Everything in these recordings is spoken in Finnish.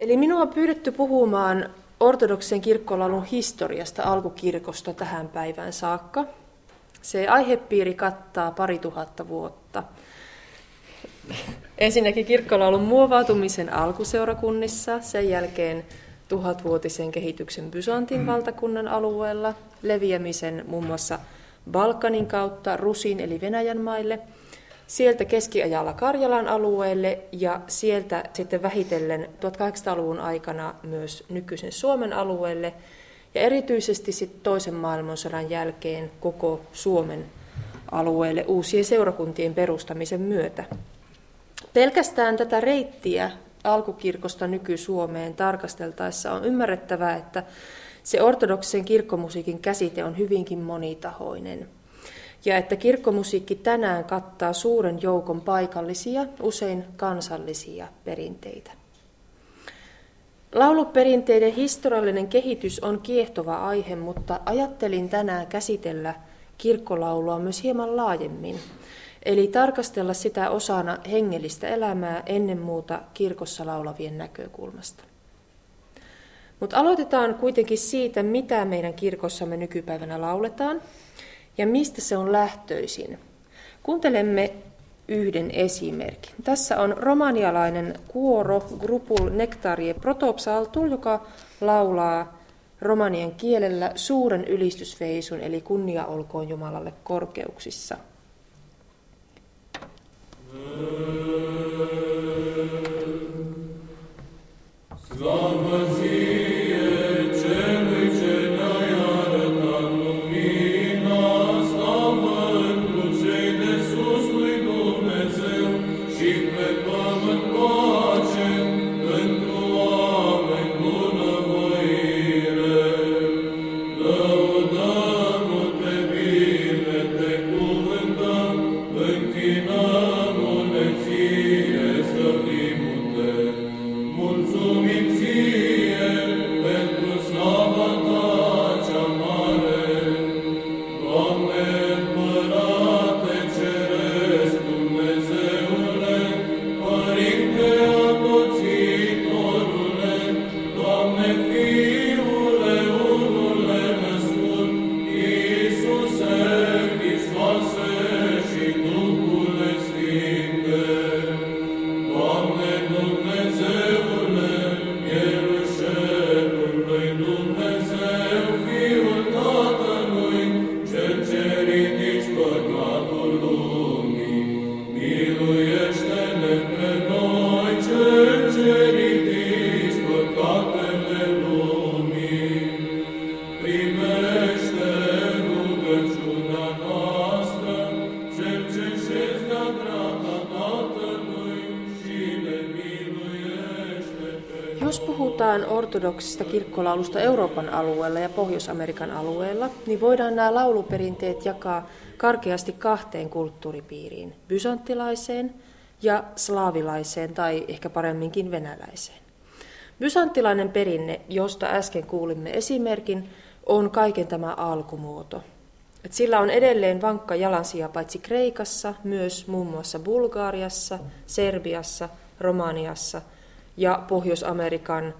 Eli minua on pyydetty puhumaan ortodoksen kirkkolaulun historiasta alkukirkosta tähän päivään saakka. Se aihepiiri kattaa 2000 vuotta. Ensinnäkin kirkkolaulun muovautumisen alkuseurakunnissa, sen jälkeen 1000-vuotisen kehityksen Byzantin valtakunnan alueella, leviämisen muun muassa Balkanin kautta Rusin eli Venäjän maille, sieltä keskiajalla Karjalan alueelle ja sieltä sitten vähitellen 1800-luvun aikana myös nykyisen Suomen alueelle ja erityisesti sitten toisen maailmansodan jälkeen koko Suomen alueelle uusien seurakuntien perustamisen myötä. Pelkästään tätä reittiä alkukirkosta nyky-Suomeen tarkasteltaessa on ymmärrettävää, että se ortodoksen kirkkomusiikin käsite on hyvinkin monitahoinen. Ja että kirkkomusiikki tänään kattaa suuren joukon paikallisia, usein kansallisia perinteitä. Lauluperinteiden historiallinen kehitys on kiehtova aihe, mutta ajattelin tänään käsitellä kirkkolaulua myös hieman laajemmin. Eli tarkastella sitä osana hengellistä elämää ennen muuta kirkossa laulavien näkökulmasta. Mutta aloitetaan kuitenkin siitä, mitä meidän kirkossamme nykypäivänä lauletaan ja mistä se on lähtöisin. Kuuntelemme yhden esimerkin. Tässä on romanialainen kuoro Grupul Nectarie Protopsaltul, joka laulaa romanian kielellä suuren ylistysveisun, eli kunnia olkoon Jumalalle korkeuksissa. Jos puhutaan ortodoksista kirkkolaulusta Euroopan alueella ja Pohjois-Amerikan alueella, niin voidaan nämä lauluperinteet jakaa karkeasti kahteen kulttuuripiiriin, bysanttilaiseen ja slaavilaiseen tai ehkä paremminkin venäläiseen. Bysanttilainen perinne, josta äsken kuulimme esimerkin, on kaiken tämä alkumuoto. Sillä on edelleen vankka jalansija paitsi Kreikassa, myös muun muassa Bulgariassa, Serbiassa, Romaniassa ja Pohjois-Amerikan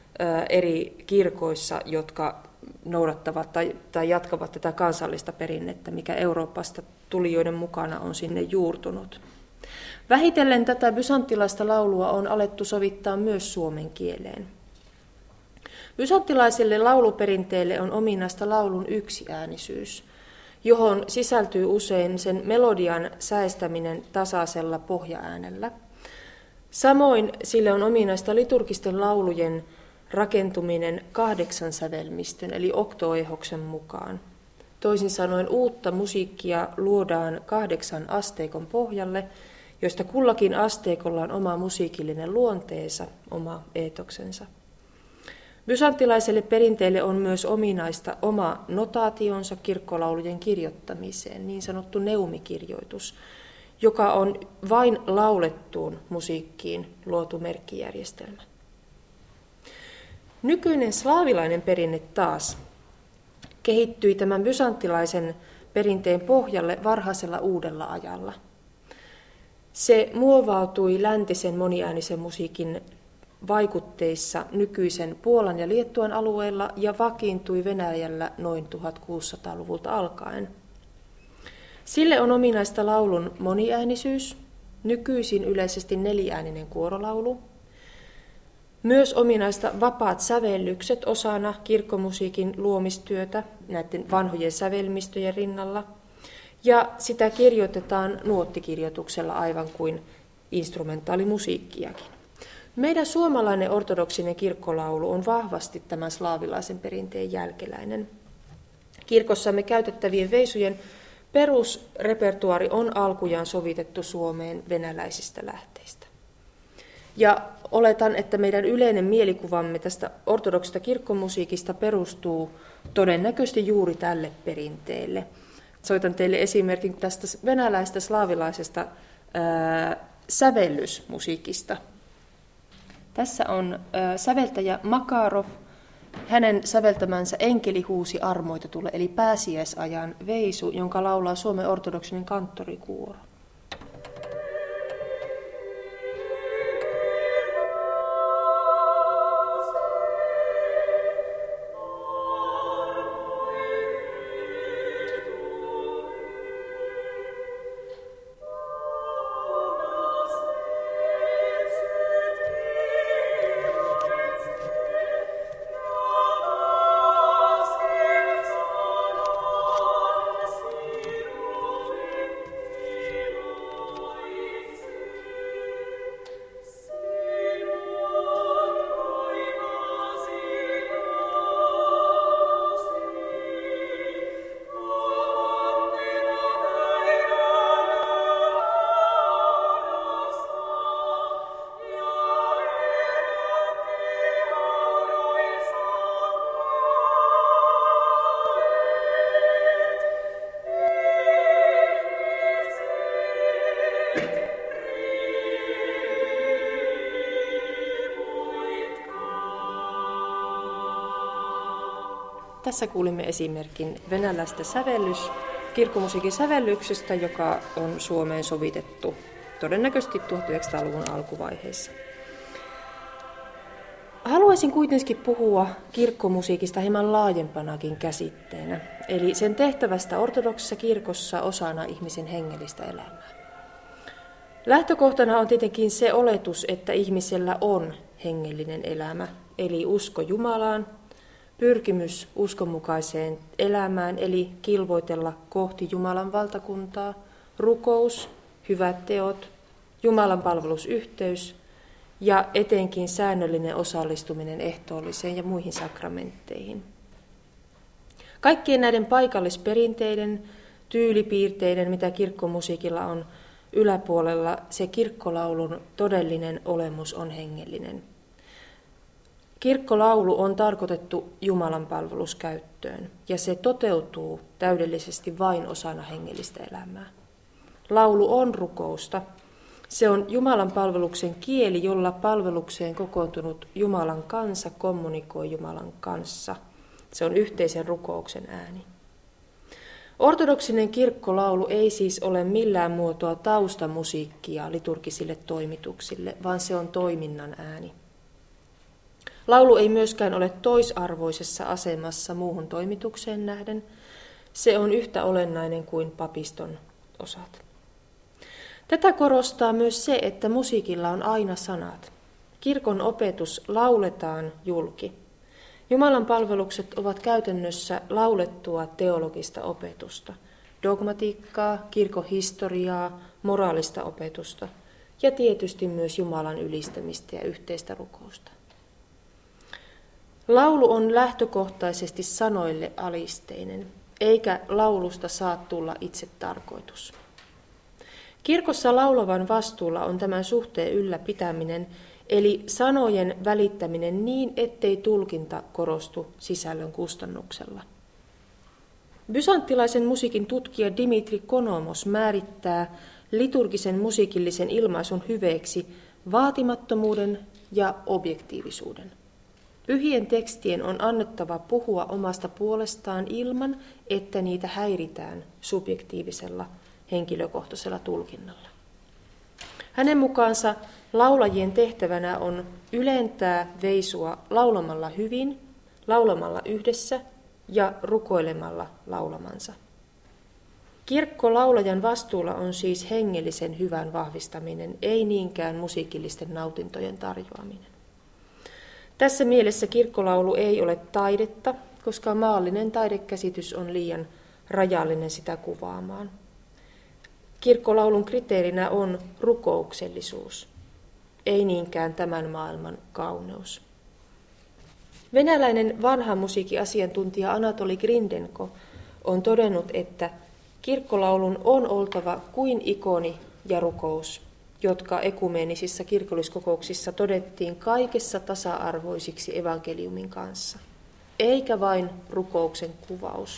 eri kirkoissa, jotka noudattavat tai jatkavat tätä kansallista perinnettä, mikä Euroopasta tulijoiden mukana on sinne juurtunut. Vähitellen tätä bysanttilaista laulua on alettu sovittaa myös suomen kieleen. Bysanttilaiselle lauluperinteelle on ominaista laulun yksiäänisyys, johon sisältyy usein sen melodian säestäminen tasaisella pohjaäänellä. Samoin sille on ominaista liturgisten laulujen rakentuminen 8 sävelmistön eli oktoehoksen mukaan. Toisin sanoen uutta musiikkia luodaan 8 asteikon pohjalle, joista kullakin asteikolla on oma musiikillinen luonteensa, oma eetoksensa. Bysanttilaiselle perinteelle on myös ominaista oma notaationsa kirkkolaulujen kirjoittamiseen, niin sanottu neumikirjoitus, joka on vain laulettuun musiikkiin luotu merkkijärjestelmä. Nykyinen slaavilainen perinne taas kehittyi tämän bysanttilaisen perinteen pohjalle varhaisella uudella ajalla. Se muovautui läntisen moniäänisen musiikin vaikutteissa nykyisen Puolan ja Liettuan alueella ja vakiintui Venäjällä noin 1600-luvulta alkaen. Sille on ominaista laulun moniäänisyys, nykyisin yleisesti neliääninen kuorolaulu. Myös ominaista vapaat sävellykset osana kirkkomusiikin luomistyötä näiden vanhojen sävelmistöjen rinnalla. Ja sitä kirjoitetaan nuottikirjoituksella aivan kuin instrumentaalimusiikkiakin. Meidän suomalainen ortodoksinen kirkkolaulu on vahvasti tämän slaavilaisen perinteen jälkeläinen. Kirkossamme käytettävien veisujen perusrepertuaari on alkujaan sovitettu Suomeen venäläisistä lähteistä. Ja oletan, että meidän yleinen mielikuvamme tästä ortodoksista kirkkomusiikista perustuu todennäköisesti juuri tälle perinteelle. Soitan teille esimerkin tästä venäläistä slaavilaisesta sävellysmusiikista. Tässä on säveltäjä Makarov, hänen säveltämänsä Enkeli huusi armoita tule, eli pääsiäisajan veisu, jonka laulaa Suomen ortodoksinen kanttorikuoro. Tässä kuulimme esimerkin venäläistä kirkkomusiikin sävellyksestä, joka on Suomeen sovitettu todennäköisesti 1900-luvun alkuvaiheessa. Haluaisin kuitenkin puhua kirkkomusiikista hieman laajempanakin käsitteenä, eli sen tehtävästä ortodoksisessa kirkossa osana ihmisen hengellistä elämää. Lähtökohtana on tietenkin se oletus, että ihmisellä on hengellinen elämä, eli usko Jumalaan, pyrkimys uskonmukaiseen elämään, eli kilvoitella kohti Jumalan valtakuntaa, rukous, hyvät teot, Jumalan palvelusyhteys ja etenkin säännöllinen osallistuminen ehtoolliseen ja muihin sakramentteihin. Kaikkien näiden paikallisperinteiden, tyylipiirteiden, mitä kirkkomusiikilla on yläpuolella, se kirkkolaulun todellinen olemus on hengellinen. Kirkkolaulu on tarkoitettu Jumalan palveluskäyttöön ja se toteutuu täydellisesti vain osana hengellistä elämää. Laulu on rukousta. Se on Jumalan palveluksen kieli, jolla palvelukseen kokoontunut Jumalan kansa kommunikoi Jumalan kanssa. Se on yhteisen rukouksen ääni. Ortodoksinen kirkkolaulu ei siis ole millään muotoa taustamusiikkia liturgisille toimituksille, vaan se on toiminnan ääni. Laulu ei myöskään ole toisarvoisessa asemassa muuhun toimitukseen nähden. Se on yhtä olennainen kuin papiston osat. Tätä korostaa myös se, että musiikilla on aina sanat. Kirkon opetus lauletaan julki. Jumalan palvelukset ovat käytännössä laulettua teologista opetusta, dogmatiikkaa, kirkon historiaa, moraalista opetusta ja tietysti myös Jumalan ylistämistä ja yhteistä rukousta. Laulu on lähtökohtaisesti sanoille alisteinen, eikä laulusta saa tulla itse tarkoitus. Kirkossa laulavan vastuulla on tämän suhteen ylläpitäminen, eli sanojen välittäminen niin, ettei tulkinta korostu sisällön kustannuksella. Bysanttilaisen musiikin tutkija Dimitri Konomos määrittää liturgisen musiikillisen ilmaisun hyveeksi vaatimattomuuden ja objektiivisuuden. Pyhien tekstien on annettava puhua omasta puolestaan ilman, että niitä häiritään subjektiivisella henkilökohtaisella tulkinnalla. Hänen mukaansa laulajien tehtävänä on ylentää veisua laulamalla hyvin, laulamalla yhdessä ja rukoilemalla laulamansa. Kirkkolaulajan vastuulla on siis hengellisen hyvän vahvistaminen, ei niinkään musiikillisten nautintojen tarjoaminen. Tässä mielessä kirkkolaulu ei ole taidetta, koska maallinen taidekäsitys on liian rajallinen sitä kuvaamaan. Kirkkolaulun kriteerinä on rukouksellisuus, ei niinkään tämän maailman kauneus. Venäläinen vanhan musiikin asiantuntija Anatoli Grindenko on todennut, että kirkkolaulun on oltava kuin ikoni ja rukous, jotka ekumeenisissa kirkolliskokouksissa todettiin kaikessa tasa-arvoisiksi evankeliumin kanssa, eikä vain rukouksen kuvaus.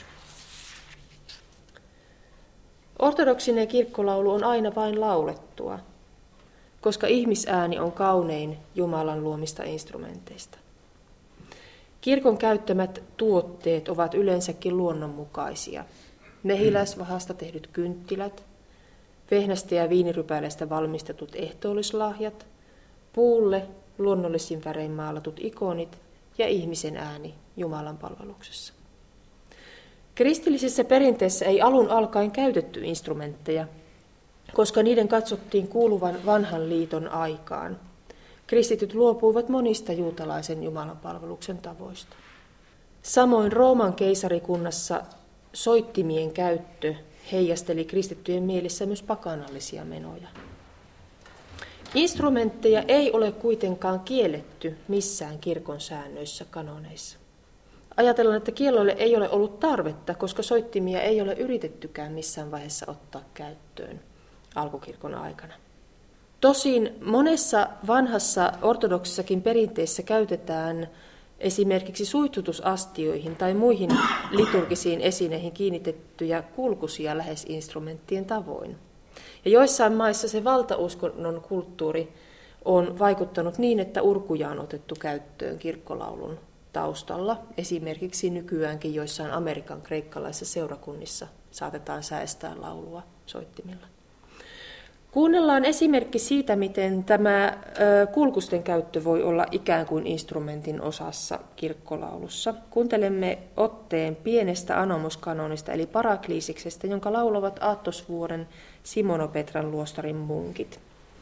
Ortodoksinen kirkkolaulu on aina vain laulettua, koska ihmisääni on kaunein Jumalan luomista instrumenteista. Kirkon käyttämät tuotteet ovat yleensäkin luonnonmukaisia. Mehiläisvahasta tehdyt kynttilät, vehnästä ja viinirypäleistä valmistetut ehtoollislahjat, puulle luonnollisin värein maalatut ikonit ja ihmisen ääni Jumalan palveluksessa. Kristillisessä perinteessä ei alun alkaen käytetty instrumentteja, koska niiden katsottiin kuuluvan vanhan liiton aikaan. Kristityt luopuivat monista juutalaisen Jumalan palveluksen tavoista. Samoin Rooman keisarikunnassa soittimien käyttö heijasteli kristittyjen mielissä myös pakanallisia menoja. Instrumentteja ei ole kuitenkaan kielletty missään kirkon säännöissä kanoneissa. Ajatellaan, että kielloille ei ole ollut tarvetta, koska soittimia ei ole yritettykään missään vaiheessa ottaa käyttöön alkukirkon aikana. Tosin monessa vanhassa ortodoksissakin perinteessä käytetään esimerkiksi suitsutusastioihin tai muihin liturgisiin esineihin kiinnitettyjä kulkusia lähes instrumenttien tavoin. Ja joissain maissa se valtauskonnon kulttuuri on vaikuttanut niin, että urkuja on otettu käyttöön kirkkolaulun taustalla. Esimerkiksi nykyäänkin joissain Amerikan kreikkalaisissa seurakunnissa saatetaan säestää laulua soittimilla. Kuunnellaan esimerkki siitä, miten tämä kulkusten käyttö voi olla ikään kuin instrumentin osassa kirkkolaulussa. Kuuntelemme otteen pienestä anomuskanonista eli parakliisiksestä, jonka laulavat aattosvuoren Simonopetran luostarin munkit.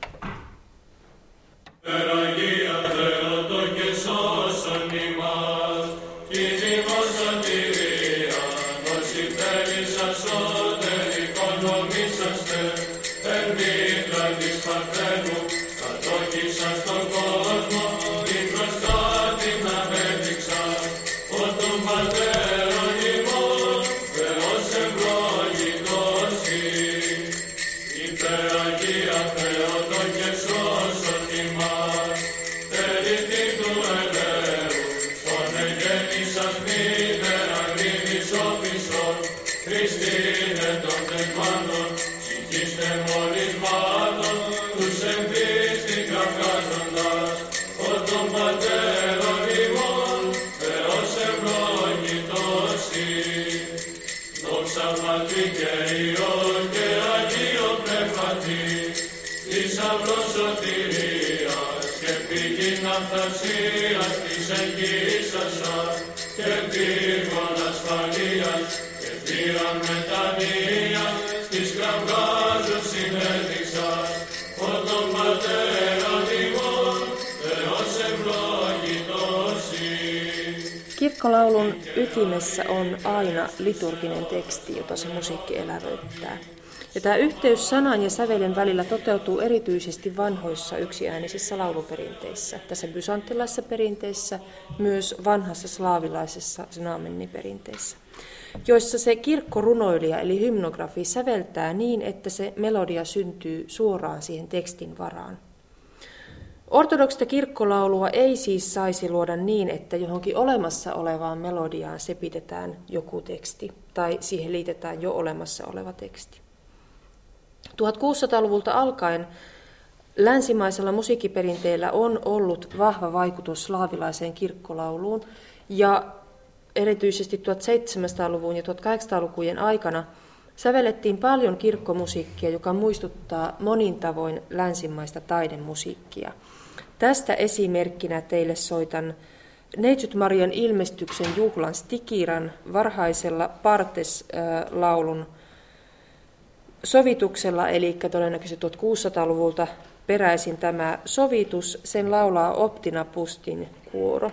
Kirkkolaulun ytimessä on aina liturginen teksti, jota se musiikki elävöittää. Ja tämä yhteys sanan ja sävelen välillä toteutuu erityisesti vanhoissa yksiäänisissä lauluperinteissä. Tässä bysanttilaisessa perinteessä, myös vanhassa slaavilaisessa znamenni-perinteessä, joissa se kirkkorunoilija eli hymnografi säveltää niin, että se melodia syntyy suoraan siihen tekstin varaan. Ortodoksista kirkkolaulua ei siis saisi luoda niin, että johonkin olemassa olevaan melodiaan sepitetään joku teksti tai siihen liitetään jo olemassa oleva teksti. 1600-luvulta alkaen länsimaisella musiikkiperinteellä on ollut vahva vaikutus slaavilaiseen kirkkolauluun ja erityisesti 1700-luvun ja 1800-lukujen aikana sävellettiin paljon kirkkomusiikkia, joka muistuttaa monin tavoin länsimaista taidemusiikkia. Tästä esimerkkinä teille soitan Neitsyt Marian ilmestyksen juhlan Stikiran varhaisella Partes-laulun sovituksella, eli todennäköisesti 1600-luvulta peräisin tämä sovitus. Sen laulaa Optina Pustin kuoro.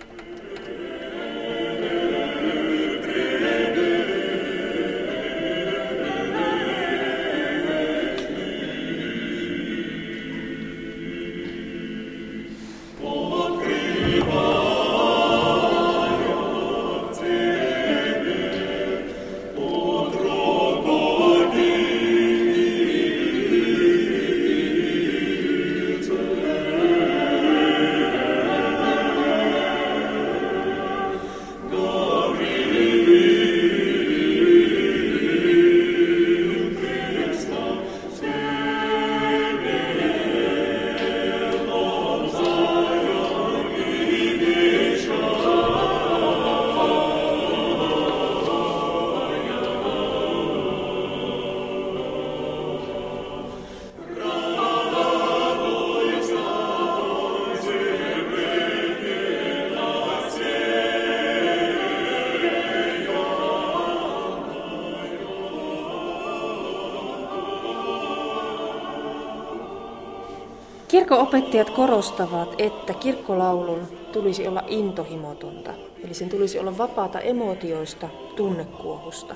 Kirkko-opettajat korostavat, että kirkkolaulun tulisi olla intohimotonta, eli sen tulisi olla vapaata emootioista, tunnekuohusta.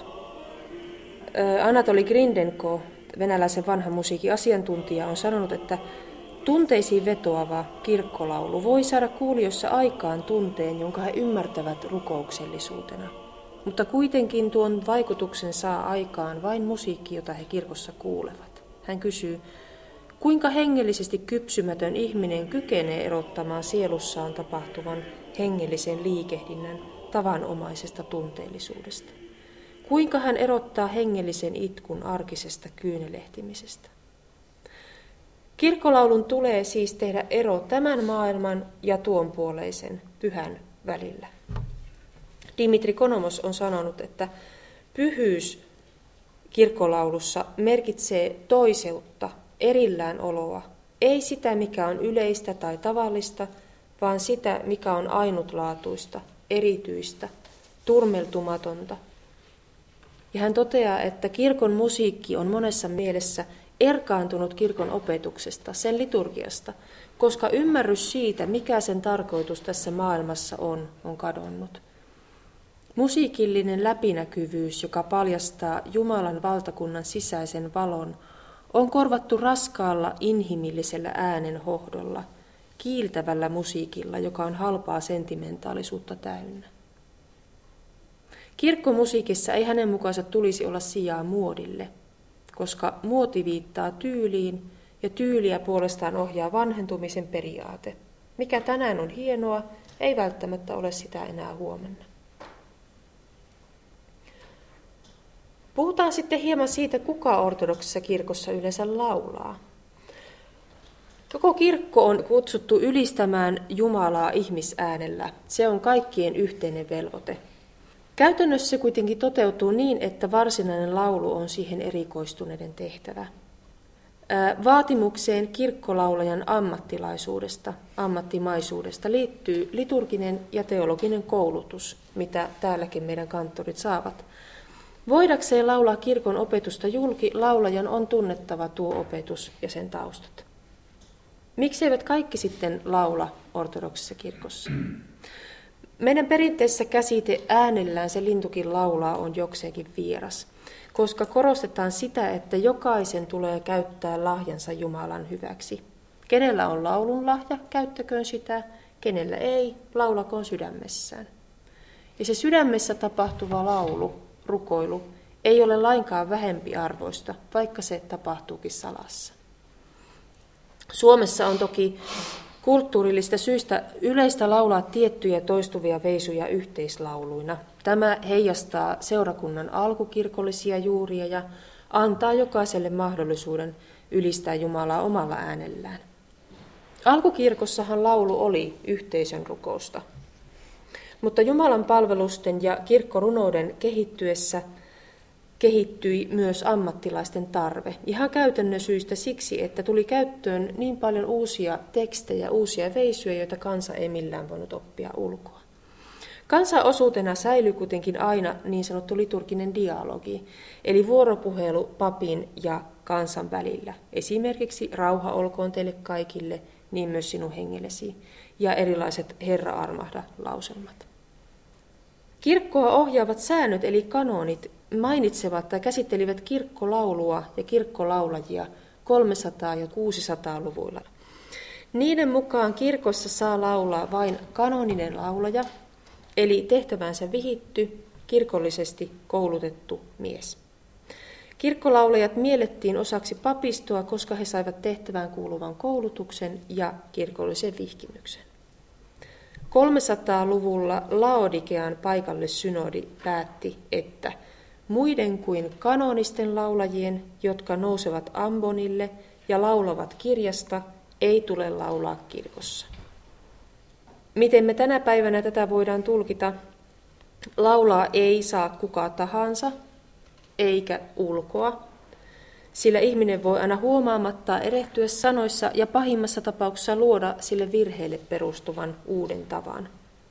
Anatoli Grindenko, venäläisen vanhan musiikin asiantuntija, on sanonut, että tunteisiin vetoava kirkkolaulu voi saada kuulijoissa aikaan tunteen, jonka he ymmärtävät rukouksellisuutena. Mutta kuitenkin tuon vaikutuksen saa aikaan vain musiikki, jota he kirkossa kuulevat. Hän kysyy, kuinka hengellisesti kypsymätön ihminen kykenee erottamaan sielussaan tapahtuvan hengellisen liikehdinnän tavanomaisesta tunteellisuudesta? Kuinka hän erottaa hengellisen itkun arkisesta kyynelehtimisestä? Kirkkolaulun tulee siis tehdä ero tämän maailman ja tuonpuoleisen pyhän välillä. Dimitri Konomos on sanonut, että pyhyys kirkkolaulussa merkitsee toiseutta, erillään oloa, ei sitä, mikä on yleistä tai tavallista, vaan sitä, mikä on ainutlaatuista, erityistä, turmeltumatonta. Ja hän toteaa, että kirkon musiikki on monessa mielessä erkaantunut kirkon opetuksesta, sen liturgiasta, koska ymmärrys siitä, mikä sen tarkoitus tässä maailmassa on kadonnut. Musiikillinen läpinäkyvyys, joka paljastaa Jumalan valtakunnan sisäisen valon, on korvattu raskaalla inhimillisellä äänenhohdolla, kiiltävällä musiikilla, joka on halpaa sentimentaalisuutta täynnä. Kirkkomusiikissa ei hänen mukaansa tulisi olla sijaa muodille, koska muoti viittaa tyyliin ja tyyliä puolestaan ohjaa vanhentumisen periaate. Mikä tänään on hienoa, ei välttämättä ole sitä enää huomenna. Puhutaan sitten hieman siitä, kuka ortodoksisessa kirkossa yleensä laulaa. Koko kirkko on kutsuttu ylistämään Jumalaa ihmisäänellä. Se on kaikkien yhteinen velvoite. Käytännössä se kuitenkin toteutuu niin, että varsinainen laulu on siihen erikoistuneiden tehtävä. Vaatimukseen kirkkolaulajan ammattimaisuudesta liittyy liturginen ja teologinen koulutus, mitä täälläkin meidän kanttorit saavat. Voidakseen laulaa kirkon opetusta julki, laulajan on tunnettava tuo opetus ja sen taustat. Miksi eivät kaikki sitten laula ortodoksisessa kirkossa? Meidän perinteisessä käsite äänellään se lintukin laulaa on jokseenkin vieras, koska korostetaan sitä, että jokaisen tulee käyttää lahjansa Jumalan hyväksi. Kenellä on laulun lahja, käyttäköön sitä, kenellä ei, laulakoon sydämessään. Ja se sydämessä tapahtuva laulu, rukoilu, ei ole lainkaan vähempiarvoista, vaikka se tapahtuukin salassa. Suomessa on toki kulttuurillista syistä yleistä laulaa tiettyjä toistuvia veisuja yhteislauluina. Tämä heijastaa seurakunnan alkukirkollisia juuria ja antaa jokaiselle mahdollisuuden ylistää Jumalaa omalla äänellään. Alkukirkossahan laulu oli yhteisön rukousta. Mutta Jumalan palvelusten ja kirkkorunouden kehittyessä kehittyi myös ammattilaisten tarve. Ihan käytännön syistä siksi, että tuli käyttöön niin paljon uusia tekstejä, uusia veisyjä, joita kansa ei millään voinut oppia ulkoa. Kansaosuutena säilyi kuitenkin aina niin sanottu liturginen dialogi, eli vuoropuhelu papin ja kansan välillä. Esimerkiksi rauha olkoon teille kaikille, niin myös sinun hengellesi, ja erilaiset Herra armahda -lauselmat. Kirkkoa ohjaavat säännöt eli kanonit mainitsevat tai käsittelivät kirkkolaulua ja kirkkolaulajia 300- ja 600-luvuilla. Niiden mukaan kirkossa saa laulaa vain kanoninen laulaja, eli tehtävänsä vihitty, kirkollisesti koulutettu mies. Kirkkolaulajat miellettiin osaksi papistoa, koska he saivat tehtävään kuuluvan koulutuksen ja kirkollisen vihkimyksen. 300-luvulla Laodikean paikallissynodi päätti, että muiden kuin kanonisten laulajien, jotka nousevat ambonille ja laulavat kirjasta, ei tule laulaa kirkossa. Miten me tänä päivänä tätä voidaan tulkita? Laulaa ei saa kuka tahansa, eikä ulkoa, sillä ihminen voi aina huomaamatta erehtyä sanoissa ja pahimmassa tapauksessa luoda sille virheelle perustuvan uuden tavan.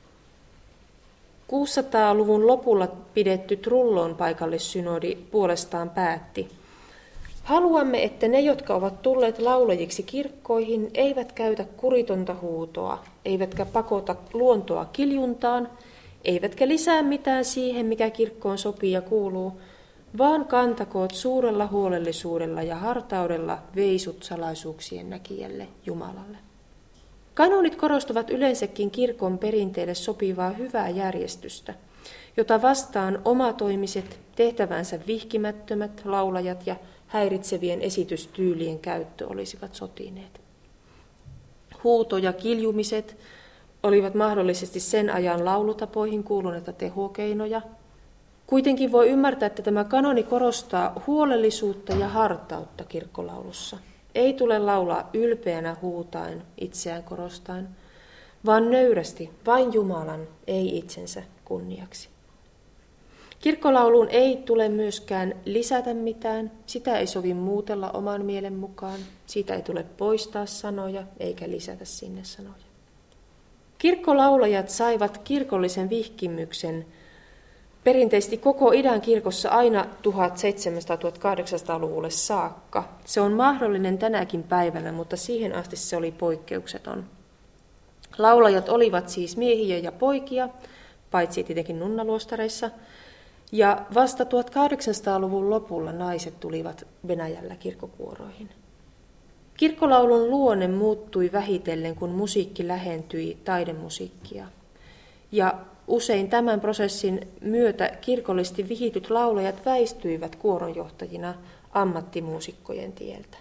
600-luvun lopulla pidetty Trullon paikallissynodi puolestaan päätti: haluamme, että ne, jotka ovat tulleet laulajiksi kirkkoihin, eivät käytä kuritonta huutoa, eivätkä pakota luontoa kiljuntaan, eivätkä lisää mitään siihen, mikä kirkkoon sopii ja kuuluu, vaan kantakoot suurella huolellisuudella ja hartaudella veisut salaisuuksien näkijälle Jumalalle. Kanonit korostavat yleensäkin kirkon perinteelle sopivaa hyvää järjestystä, jota vastaan omatoimiset, tehtävänsä vihkimättömät laulajat ja häiritsevien esitystyylien käyttö olisivat sotineet. Huuto ja kiljumiset olivat mahdollisesti sen ajan laulutapoihin kuuluneita tehokeinoja. Kuitenkin voi ymmärtää, että tämä kanoni korostaa huolellisuutta ja hartautta kirkkolaulussa. Ei tule laulaa ylpeänä huutaen, itseään korostaen, vaan nöyrästi, vain Jumalan, ei itsensä kunniaksi. Kirkkolauluun ei tule myöskään lisätä mitään, sitä ei sovi muutella oman mielen mukaan, siitä ei tule poistaa sanoja eikä lisätä sinne sanoja. Kirkkolaulajat saivat kirkollisen vihkimyksen perinteisesti koko idän kirkossa aina 1700-1800-luvulle saakka. Se on mahdollinen tänäkin päivänä, mutta siihen asti se oli poikkeukseton. Laulajat olivat siis miehiä ja poikia, paitsi tietenkin nunnaluostareissa, ja vasta 1800-luvun lopulla naiset tulivat Venäjällä kirkkokuoroihin. Kirkkolaulun luonne muuttui vähitellen, kun musiikki lähentyi taidemusiikkia. Ja usein tämän prosessin myötä kirkollisesti vihityt laulajat väistyivät kuoronjohtajina ammattimuusikkojen tieltä.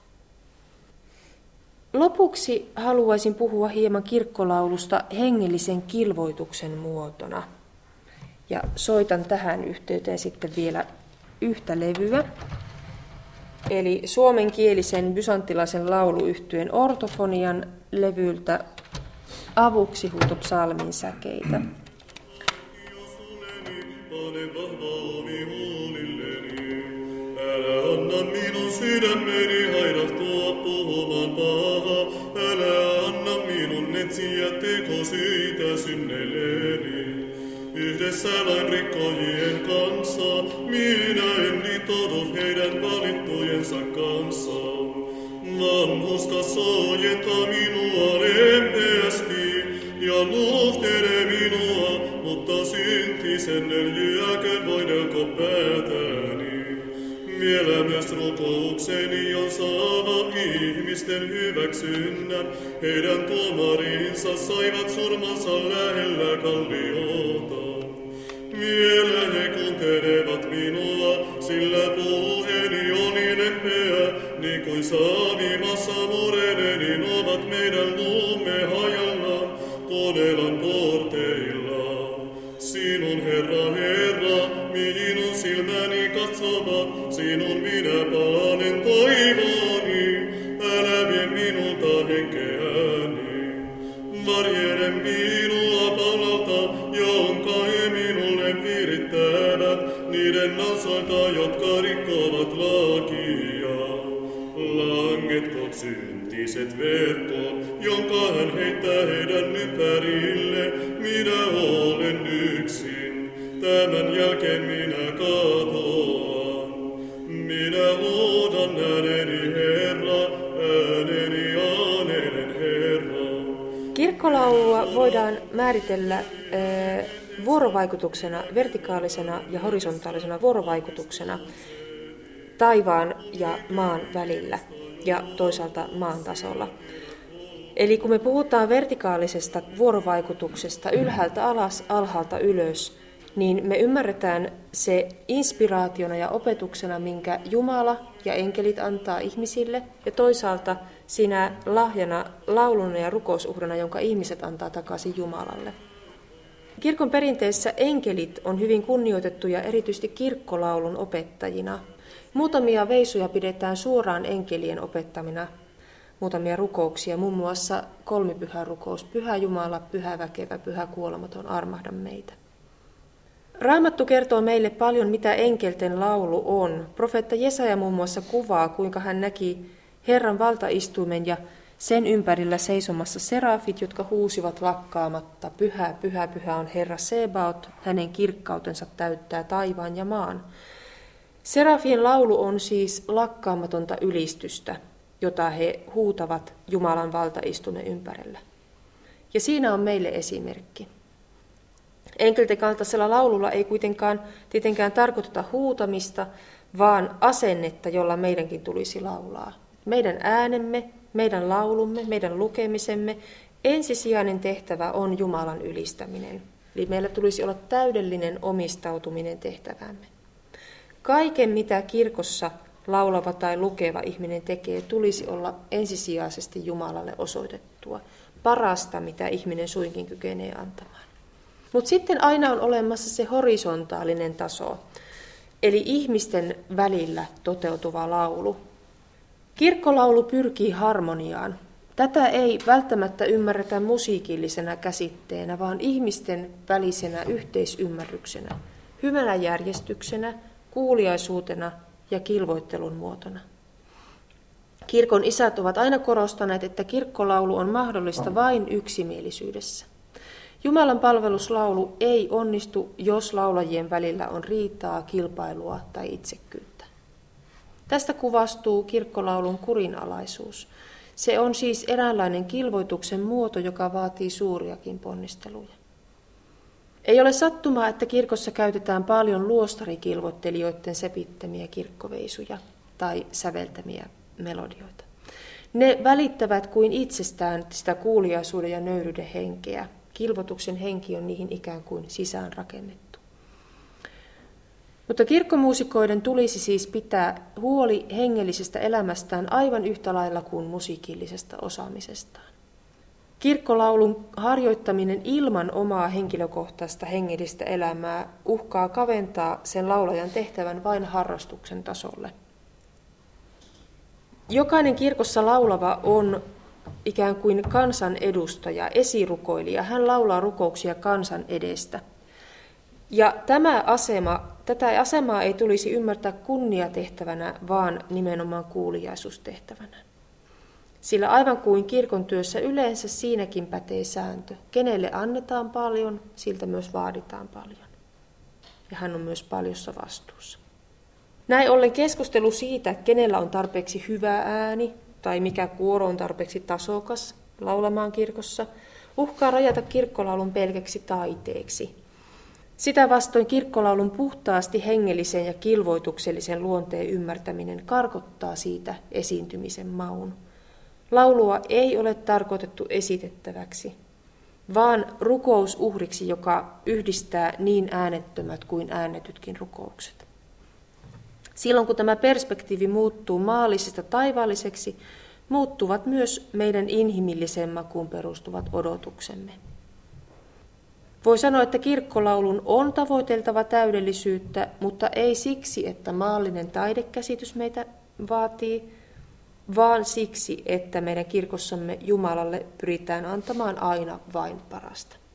Lopuksi haluaisin puhua hieman kirkkolaulusta hengellisen kilvoituksen muotona. Ja soitan tähän yhteyteen sitten vielä yhtä levyä. Eli suomenkielisen bysanttilaisen lauluyhtyeen ortofonian levyltä Avuksi huuto psalmin säkeitä. Älä anna minun sydämeni hairahtua puhumaan pahaa. Älä anna minun etsiä tekosyitä synneilleni. Yhdessä lain rikkojien kanssa minä en liitoudu heidän valittujensa kanssa. Vanhuska sojentaa minua lempeästi ja nuhtele minua, mutta syntisen öljyäkön voidelko päätäni. Vielä myös rukoukseni on saava ihmisten hyväksynnän. Heidän tuomarinsa saivat surmansa lähellä kalliota. Vielä he kuuntelevat minua, sillä puheeni oli lempeä. Niin kuin saavimassa murenenin ovat meidän luumme hajalla, Konelan porteilla. Sinun Herra, Herra, minun silmäni katsovat, sinun minä panen toivoni, älä vie minulta henkeäni. Varjele minua palalta, jonka he minulle virittävät, niiden ansoilta, syntiset verkkoon, jonka hän heittää heidän ympärille. Minä olen yksin, tämän jälkeen minä katoan. Minä huudan ääneni Herra, ääneni aanenen Herra. Kirkkolaulua voidaan määritellä vuorovaikutuksena, vertikaalisena ja horisontaalisena vuorovaikutuksena taivaan ja maan välillä ja toisaalta maan tasolla. Eli kun me puhutaan vertikaalisesta vuorovaikutuksesta ylhäältä alas, alhaalta ylös, niin me ymmärretään se inspiraationa ja opetuksena, minkä Jumala ja enkelit antaa ihmisille, ja toisaalta siinä lahjana, lauluna ja rukousuhrana, jonka ihmiset antaa takaisin Jumalalle. Kirkon perinteessä enkelit on hyvin kunnioitettuja erityisesti kirkkolaulun opettajina. Muutamia veisuja pidetään suoraan enkelien opettamina, muutamia rukouksia, muun muassa kolmipyhä rukous, Pyhä Jumala, Pyhä Väkevä, Pyhä Kuolematon, armahda meitä. Raamattu kertoo meille paljon, mitä enkelten laulu on. Profeetta Jesaja muun muassa kuvaa, kuinka hän näki Herran valtaistuimen ja sen ympärillä seisomassa serafit, jotka huusivat lakkaamatta, Pyhä, Pyhä, Pyhä on Herra Sebaot, hänen kirkkautensa täyttää taivaan ja maan. Serafien laulu on siis lakkaamatonta ylistystä, jota he huutavat Jumalan valtaistuimen ympärillä. Ja siinä on meille esimerkki. Enkelten kaltaisella laululla ei kuitenkaan tietenkään tarkoiteta huutamista, vaan asennetta, jolla meidänkin tulisi laulaa. Meidän äänemme, meidän laulumme, meidän lukemisemme ensisijainen tehtävä on Jumalan ylistäminen. Eli meillä tulisi olla täydellinen omistautuminen tehtävämme. Kaiken, mitä kirkossa laulava tai lukeva ihminen tekee, tulisi olla ensisijaisesti Jumalalle osoitettua. Parasta, mitä ihminen suinkin kykenee antamaan. Mutta sitten aina on olemassa se horisontaalinen taso, eli ihmisten välillä toteutuva laulu. Kirkkolaulu pyrkii harmoniaan. Tätä ei välttämättä ymmärretä musiikillisena käsitteenä, vaan ihmisten välisenä yhteisymmärryksenä, hyvänä järjestyksenä, kuuliaisuutena ja kilvoittelun muotona. Kirkon isät ovat aina korostaneet, että kirkkolaulu on mahdollista vain yksimielisyydessä. Jumalan palveluslaulu ei onnistu, jos laulajien välillä on riitaa, kilpailua tai itsekkyyttä. Tästä kuvastuu kirkkolaulun kurinalaisuus. Se on siis eräänlainen kilvoituksen muoto, joka vaatii suuriakin ponnisteluja. Ei ole sattumaa, että kirkossa käytetään paljon luostarikilvoittelijoiden sepittämiä kirkkoveisuja tai säveltämiä melodioita. Ne välittävät kuin itsestään sitä kuuliaisuuden ja nöyryyden henkeä. Kilvotuksen henki on niihin ikään kuin sisään rakennettu. Mutta kirkkomuusikoiden tulisi siis pitää huoli hengellisestä elämästään aivan yhtä lailla kuin musiikillisesta osaamisestaan. Kirkkolaulun harjoittaminen ilman omaa henkilökohtaista hengellistä elämää uhkaa kaventaa sen laulajan tehtävän vain harrastuksen tasolle. Jokainen kirkossa laulava on ikään kuin kansan edustaja, esirukoilija. Hän laulaa rukouksia kansan edestä. Ja tätä asemaa ei tulisi ymmärtää kunniatehtävänä, vaan nimenomaan kuuliaisuustehtävänä. Sillä aivan kuin kirkon työssä yleensä siinäkin pätee sääntö. Kenelle annetaan paljon, siltä myös vaaditaan paljon. Ja hän on myös paljossa vastuussa. Näin ollen keskustelu siitä, kenellä on tarpeeksi hyvä ääni tai mikä kuoro on tarpeeksi tasokas laulamaan kirkossa, uhkaa rajata kirkkolaulun pelkäksi taiteeksi. Sitä vastoin kirkkolaulun puhtaasti hengellisen ja kilvoituksellisen luonteen ymmärtäminen karkottaa siitä esiintymisen maun. Laulua ei ole tarkoitettu esitettäväksi, vaan rukousuhriksi, joka yhdistää niin äänettömät kuin äänetytkin rukoukset. Silloin kun tämä perspektiivi muuttuu maallisesta taivaalliseksi, muuttuvat myös meidän inhimilliseen makuun perustuvat odotuksemme. Voi sanoa, että kirkkolaulun on tavoiteltava täydellisyyttä, mutta ei siksi, että maallinen taidekäsitys meitä vaatii, vaan siksi, että meidän kirkossamme Jumalalle pyritään antamaan aina vain parasta.